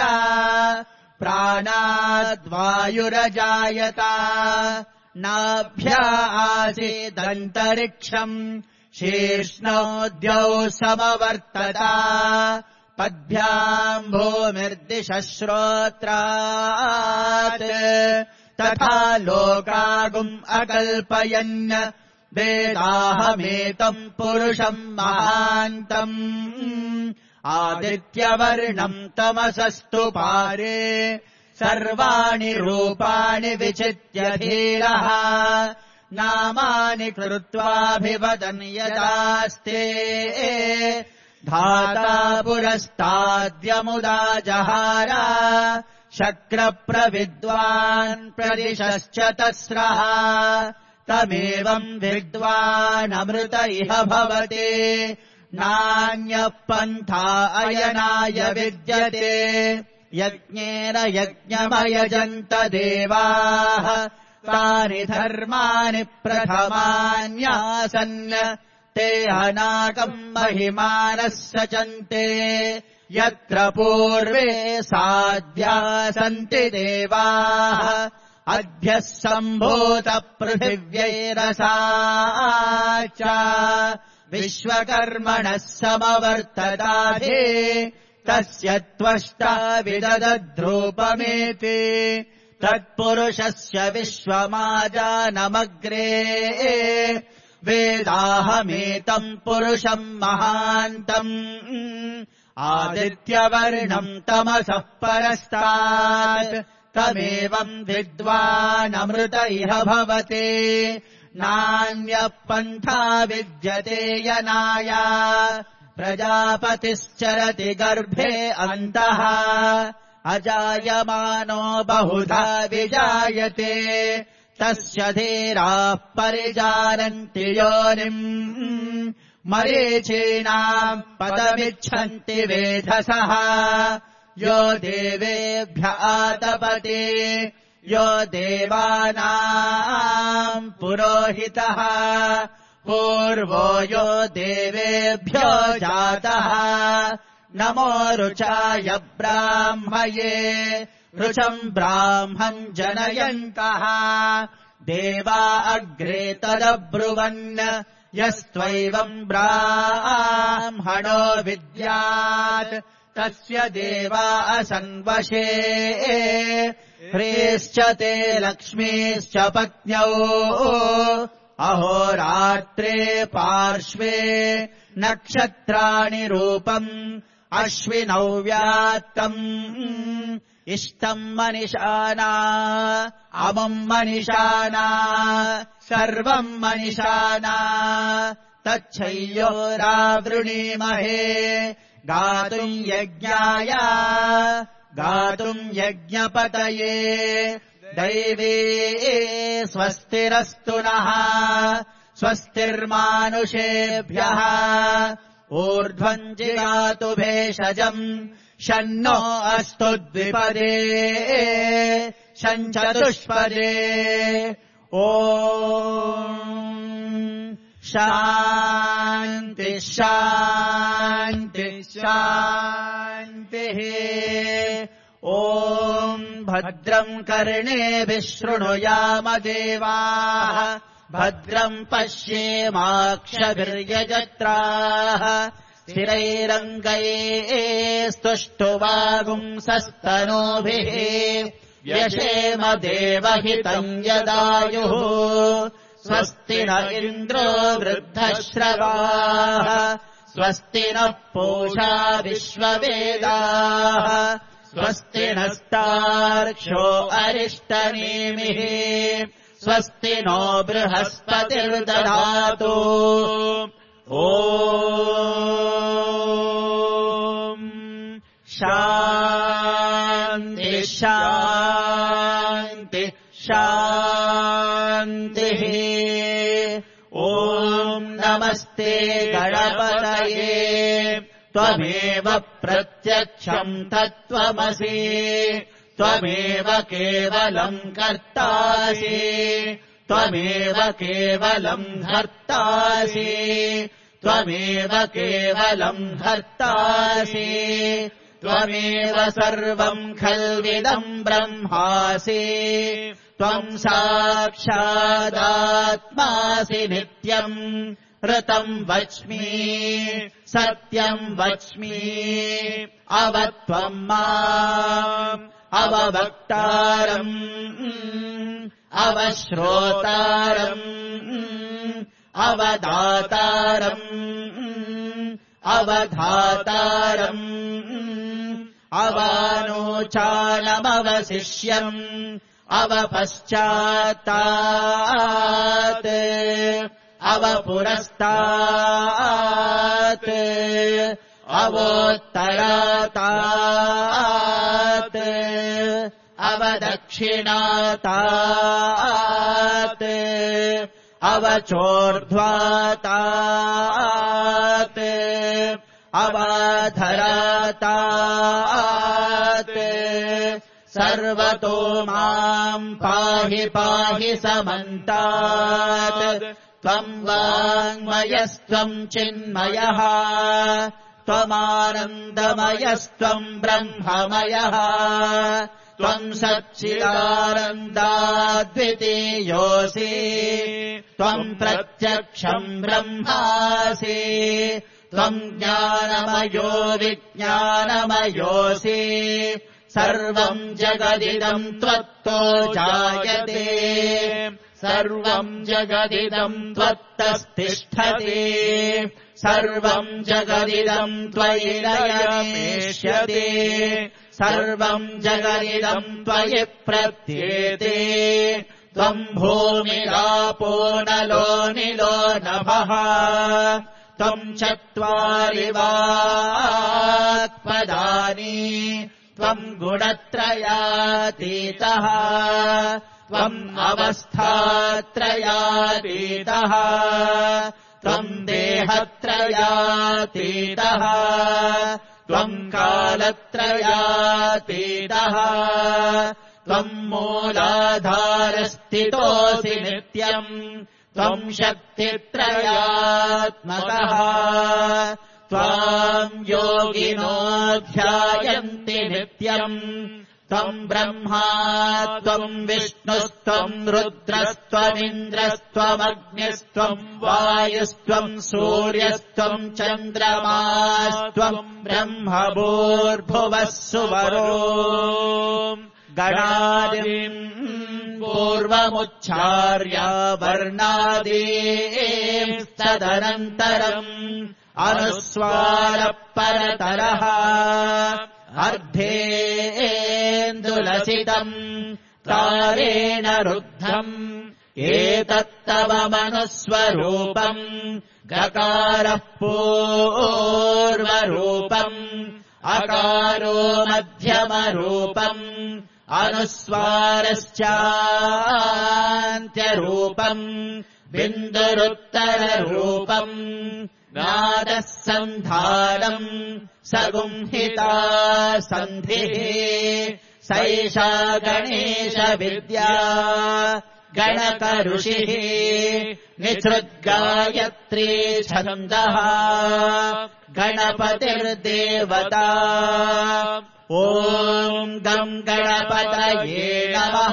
[SPEAKER 1] प्राणाद्वायुरजायत नाभ्या आसीदन्तरिक्षम् शीर्ष्णोद्यौ समवर्तत पद्भ्याम् भूमिर्दिशः श्रोत्रात् तथा लोकागुम् अकल्पयन् वेदाहमेतम् पुरुषम् महान्तम् आदित्यवर्णम् तमसस्तु पारे सर्वाणि रूपाणि विचित्य धीरः नामानि कृत्वाभिवदन् यदास्ते धाता पुरस्ताद्यमुदा जहार शक्रप्रविद्वान् प्रदिशश्च तस्रः तमेवम् विद्वानमृत इह भवते नान्यः पन्था अयनाय विद्यते यज्ञेन यज्ञमयजन्त देवाः तानि धर्माणि प्रथमान्यासन् ते अनाकम् महिमानः सचन्ते यत्र पूर्वे साध्या सन्ति देवाः अद्यः सम्भूतपृथिव्यैरसा च विश्वकर्मणः समवर्तदाधे तस्य त्वष्टा विददद्रूपमेति तत्पुरुषस्य विश्वमाजानमग्रे वेदाहमेतम् पुरुषम् महान्तम् आदित्यवर्णम् तमसः परस्तात् तमेवम् विद्वानमृत इह भवते नान्यः पन्था विद्यते यनाय प्रजापतिश्चरति गर्भे अन्तः अजायमानो बहुधा विजायते तस्य धीराः परिजानन्ति योनिम् मरीचीनाम् पदमिच्छन्ति वेधसः यो देवेभ्य आतपते यो देवानाम् पुरोहितः पूर्वो यो देवेभ्यो जातः नमो रुचाय ब्राह्मये रुचम् ब्राह्मम् जनयन्तः देवा अग्रे तदब्रुवन् यस्त्वैवम् ब्राह्मणो विद्यात् तस्य देवा असन्वशे ह्रीश्च ते लक्ष्मीश्च पत्न्यौ अहोरात्रे पार्श्वे नक्षत्राणि रूपम् अश्विनौ व्यात्तम् इष्टम् मनिषाना अमुम् मनिषाना सर्वम् मनिषाना तच्छय्योरावृणीमहे गातुम् यज्ञाय गातुम् यज्ञपतये दैवे स्वस्तिरस्तु नः स्वस्तिर्मानुषेभ्यः ऊर्ध्वम् जिगातु भेषजम् शन्नो अस्तु द्विपदे शञ्चतुष्पदे ॐ शान्ति शान्ति शान्तिः ॐ भद्रम् कर्णेभिः शृणुयाम देवाः भद्रम् पश्येमाक्षभिर्यजत्राः स्थिरैरङ्गैस्तुष्टुवागुंसस्तनूभिः व्यशेम देवहितम् यदायुः स्वस्ति न इन्द्रो वृद्धश्रवाः स्वस्ति नः पूषा विश्ववेदाः स्वस्ति नस्तार्क्ष्यो अरिष्टनेमिः स्वस्ति नो बृहस्पतिर्दधातु। ओ शान्ति शान्ति शान्तिः। ॐ नमस्ते गणपतये त्वमेव प्रत्यक्षम् तत्त्वमसि त्वमेव केवलम् कर्तासि त्वमेव केवलम् हर्तासि त्वमेव केवलम् हर्तासि त्वमेव सर्वम् खल्विदम् ब्रह्मासि त्वम् साक्षादात्मासि नित्यम् ऋतम् वच्मि सत्यम् वच्मि अवत्वम् माम् अववक्तारम् अवश्रोतारम् अवदातारम् अवधातारम् अवानोचानमवशिष्यम् अवपश्चात्तात् अवपुरस्तात् अवोत्तरातात् अवदक्षिणातात् अवचोर्ध्वातात् अवाधरातात् सर्वतो माम् पाहि पाहि समन्तात् त्वम् वाङ्मयस्त्वम् चिन्मयः त्वमानन्दमयस्त्वम् ब्रह्ममयः त्वम् सच्चिदानन्दाद्वितीयोऽसि त्वम् प्रत्यक्षम् ब्रह्मासि त्वम् ज्ञानमयो विज्ञानमयोऽसि सर्वम् जगदिदम् त्वत्तो जायते सर्वम् जगदिदम् त्वत्तस्तिष्ठति सर्वम् जगदिदम् त्वयि लयमेष्यते सर्वम् जगदिदम् त्वयि प्रत्येते त्वम् भूमिरापो नलो निलो नभः त्वम् चत्वारि वाक्पदानि त्वम् गुणत्रयातीतः त्वम् अवस्थात्रयातीतः त्वम् देहत्रयातीतः त्वम् कालत्रयातीतः त्वम् मूलाधारस्थितोऽसि नित्यम् त्वम् शक्तित्रयात्मकः त्वाम् योगिनो ध्यायन्ति नित्यम् त्वम् ब्रह्मा त्वम् विष्णुस्त्वम् रुद्रस्त्वमिन्द्रस्त्वमग्निस्त्वम् वायुस्त्वम् सूर्यस्त्वम् चन्द्रमास्त्वम् ब्रह्मभूर्भुवः सुवरो गणादिम् पूर्वमुच्चार्य वर्णादीस्तदनन्तरम् अनुस्वारः परतरः अर्धेन्दुलसितम् तारेण रुद्धम् एतत्तव मनुस्वरूपम् गकारः पूर्वरूपम् अकारो मध्यमरूपम् अनुस्वारश्चान्त्यरूपम् बिन्दुरुत्तररूपम् नादः सन्धानम् सगुंहिता सन्धिः सैषा गणेशविद्या गणकऋषिः निसृद्गायत्री छन्दः गणपतिर्देवता ॐ गम् गणपतये नमः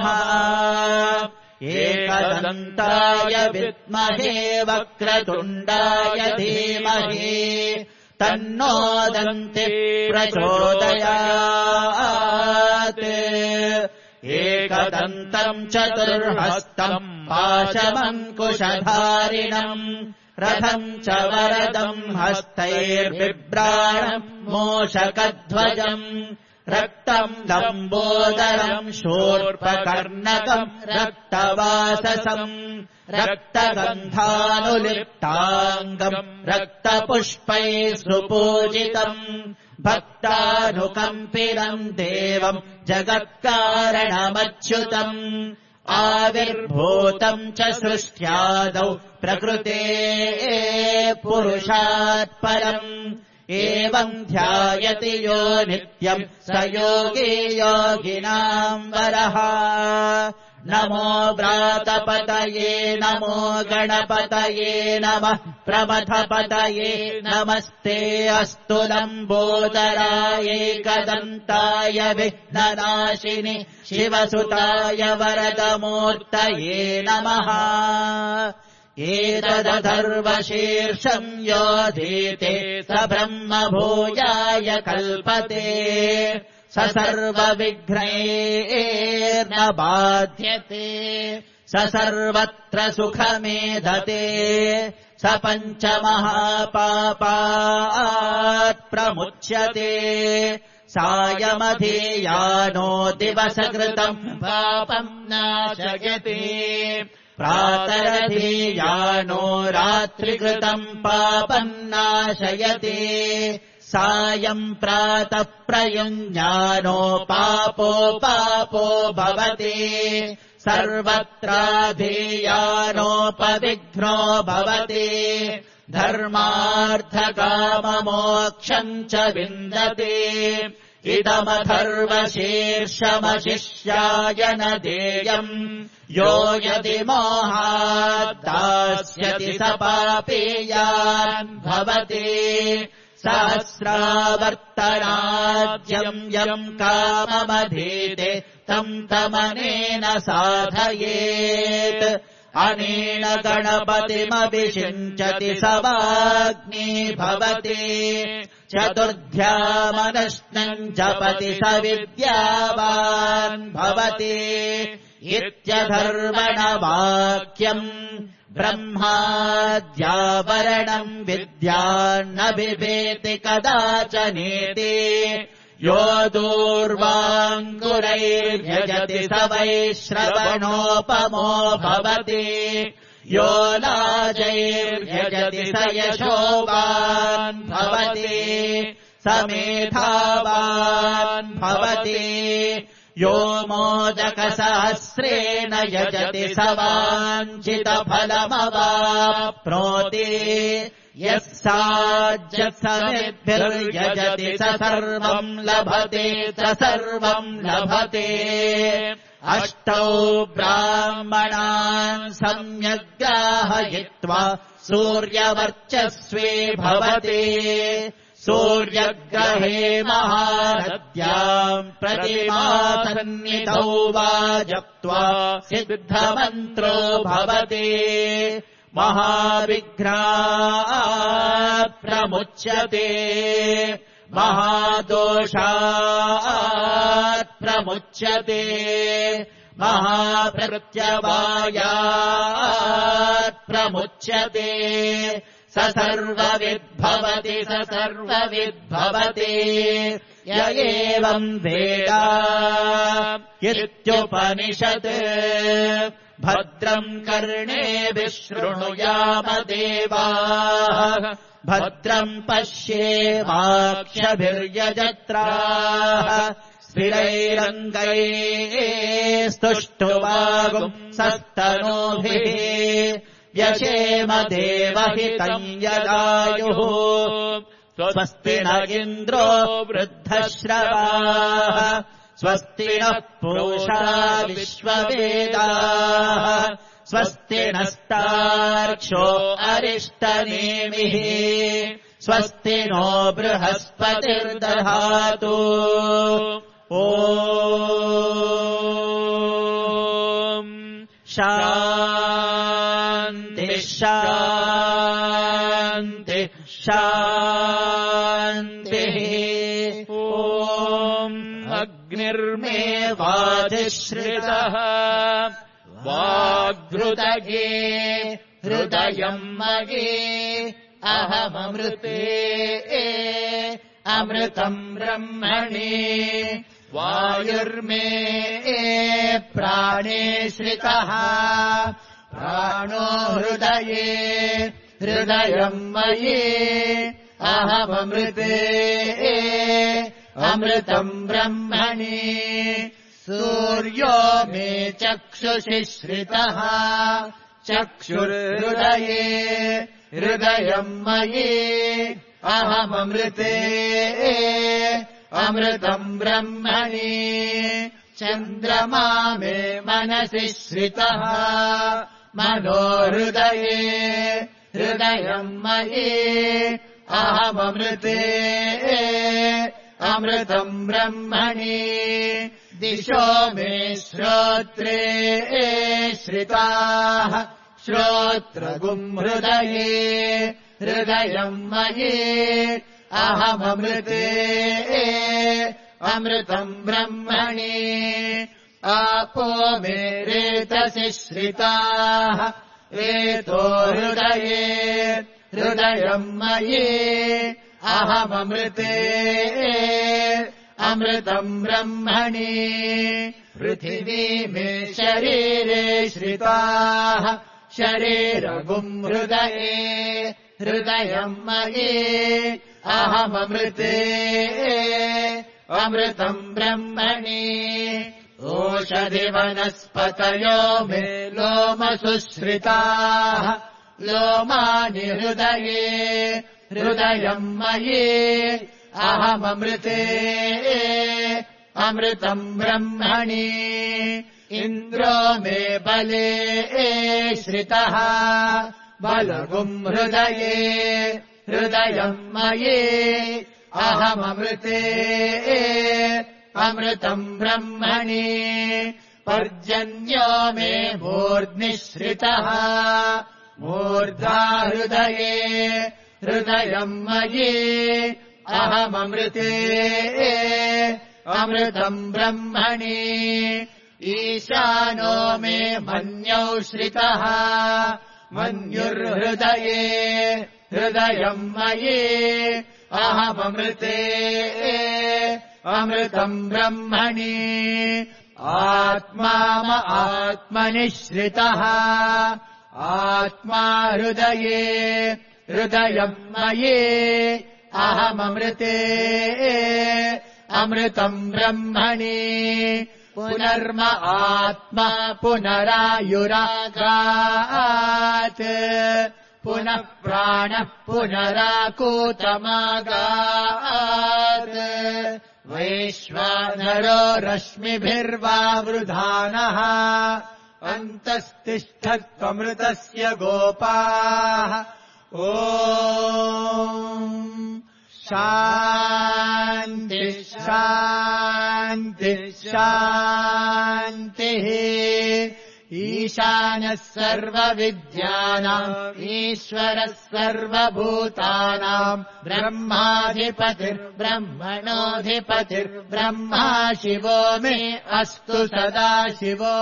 [SPEAKER 1] एकदन्ताय विद्महे वक्रतुण्डाय धीमहि तन्नो दन्तिः प्रचोदयात् एकदन्तम् चतुर्हस्तम् पाशमङ्कुशधारिणम् रथम् च वरदम् हस्तैर्बिभ्राणम् मूषकध्वजम् रक्तम् लम्बोदरम् शूर्पकर्णकम् रक्तवाससम् रक्तगन्धानुलिप्ताङ्गम् रक्तपुष्पैः सुपूजितम् भक्तानुकम्पिनम् देवम् जगत्कारणमच्युतम् आविर्भूतम् च सृष्ट्यादौ प्रकृते पुरुषात् परम् एवम् ध्यायति यो नित्यम् स योगी योगिनाम् वरः नमो व्रातपतये नमो गणपतये नमः प्रमथपतये नमस्ते अस्तु लम्बोदराय एकदन्ताय विघ्ननाशिनि शिवसुताय वरदमूर्तये नमः एतदथर्वशीर्षम् योधीते स ब्रह्मभूयाय कल्पते स सर्वविघ्नैर्न बाध्यते स सर्वत्र सुखमेधते स पञ्चमहापापात् प्रमुच्यते सायमधीयानो दिवसकृतम् पापम् नाशयति प्रातरधीयानो रात्रिकृतम् पापम् नाशयति सायम् प्रातः प्रयुञ्जानो पापो पापो भवति सर्वत्राधीयानोपविघ्नो भवति धर्मार्थकाममोक्षम् च विन्दति इदमथर्वशीर्षमशिष्याय न देयम् यो यदि मोहात् दास्यति स पापीयान् भवति सहस्रावर्तनाद्यम् यम् काममधीते तम् तमनेन साधयेत् अनेन गणपतिमभिषिञ्चति स वाग्मी भवति चतुर्ध्यामनश्नम् जपति स विद्यावान् भवति इत्यथर्वणवाक्यम् ब्रह्माद्यावरणम् विद्यान्न बिभेति कदाचनेति यो दूर्वाङ्कुरैर्यजति स वैश्रवणोपमो भवति यो लाजैर्यजति स यशोवान् भवति स मेधावान् भवति यो मोदकसहस्रेण यजति स वाञ्छितफलमवाप्नोति यः साज्यत्समेद्भिर्यजति स सर्वम् लभते स सर्वम् लभते अष्टौ ब्राह्मणान् सम्यग्राहयित्वा सूर्यवर्चस्वी भवति सूर्यग्रहे महानद्याम् प्रतिमासन्निधौ वा जप्त्वा सिद्धमन्त्रो भवति महाविघ्नात् प्रमुच्यते महादोषात् प्रमुच्यते महाप्रत्यवायात् प्रमुच्यते स सर्वविद्भवति स सर्वविद्भवति य एवम् वेद इत्युपनिषत् भद्रम् कर्णेभिः शृणुयाम देवाः भद्रम् पश्येमाक्षभिर्यजत्राः स्थिरैरङ्गैस्तुष्टुवागुंसस्तनूभिः व्यशेम देवहितम् यदायुः स्वस्ति न इन्द्रो वृद्धश्रवाः स्वस्ति नः पूषा विश्ववेदाः स्वस्ति नस्तार्क्ष्यो अरिष्टनेमिः स्वस्ति नो बृहस्पतिर्दधातु ॐ शान्ति शान्ति शान्तिः ॐ अग्निर्मे वाजिश्रितः वाग्हृदये हृदयम् मये अहममृते अमृतम् ब्रह्मणि वायुर्मे प्राणे श्रितः प्राणो हृदये हृदयम् मये अहममृते अमृतम् ब्रह्मणि सूर्यो मे चक्षुषि श्रितः चक्षुर्हृदये हृदयम् मयि अहममृते अमृतम् ब्रह्मणि चन्द्रमा मे मनसि श्रितः मनोहृदये हृदयम् मयि अहममृते अमृतम् ब्रह्मणि दिशो मे श्रोत्रे श्रिताः श्रोत्रगुम् हृदये हृदयम् मयि अहममृते अमृतम् ब्रह्मणि आपो मे रेतसि श्रिताः रेतो हृदये हृदयम् मयि अहममृते अमृतम् ब्रह्मणि पृथिवी मे शरीरे श्रिताः शरीरगुम् हृदये हृदयम् मयि अहममृते अमृतम् ब्रह्मणि ओषधिवनस्पतयो मे लोमसुश्रिताः लोमानि हृदये हृदयम् मयि अहममृते अमृतम् ब्रह्मणि इन्द्रो मे बले श्रितः बलगुम् हृदये हृदयम् मयि अहममृते अमृतम् ब्रह्मणि पर्जन्यो मे मूर्ध्निश्रितः मूर्धा हृदये हृदयम् मयि अहममृते अमृतम् ब्रह्मणि ईशानो मे मन्यौ श्रितः मन्युर्हृदये हृदयम् मयि अहममृते अमृतम् ब्रह्मणि आत्मा आत्मनि श्रितः आत्मा हृदये हृदयम् मयि अहममृते अमृतम् ब्रह्मणि पुनर्म आत्मा पुनरायुरागात् पुनः प्राणः पुनराकूतमागात् वैश्वानरो रश्मिभिर्वावृधानः अन्तस्तिष्ठत्वमृतस्य गोपाः ॐ शान्ति शान्ति शान्तिः ईशानः सर्वविद्यानाम् ईश्वरः सर्वभूतानाम् ब्रह्माधिपतिर्ब्रह्मणोऽधिपतिर्ब्रह्मा शिवो मे अस्तु सदा शिवो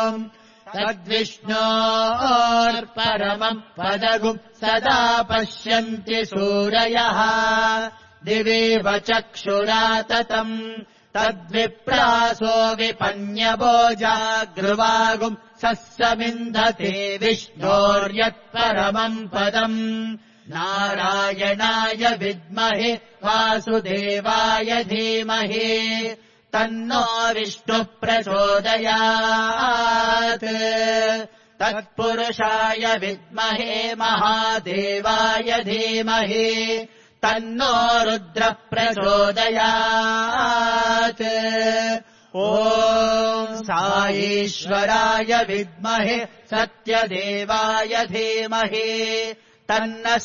[SPEAKER 1] तद्विष्णोर्परमम् पदगुम् सदा पश्यन्ति सूरयः दिवीव चक्षुरा ततम् तद्विप्रासो विपन्यवो जागृवागुम् सस्समिन्धते विष्णोर्यत्परमम् पदम् नारायणाय विद्महे वासुदेवाय धीमहि तन्नो विष्णुः प्रचोदयात् तत्पुरुषाय विद्महे महादेवाय धीमहि तन्नो रुद्रः प्रचोदयात् ॐ साईश्वराय विद्महे सत्यदेवाय धीमहि तन्नः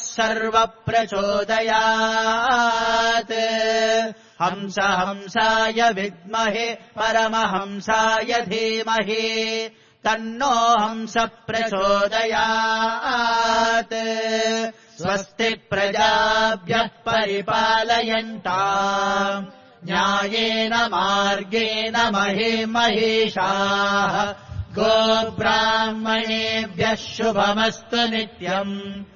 [SPEAKER 1] सर्वप्रचोदयात् हंस हंसाय विद्महे परमहंसाय धीमहि तन्नो हंस प्रचोदयात् स्वस्ति प्रजाभ्यः परिपालयन्ताम् न्यायेन मार्गेण महिमहेशाः गोब्राह्मणेभ्यः शुभमस्तु नित्यम्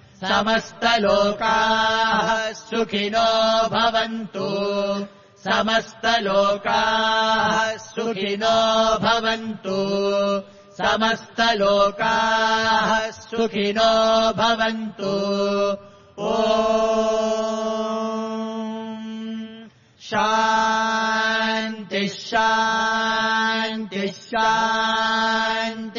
[SPEAKER 1] समस्तलोकाः सुखिनो भवन्तु समस्तलोकाः सुखिनो भवन्तु समस्तलोकाः सुखिनो भवन्तु ॐ शान्तिः शान्तिः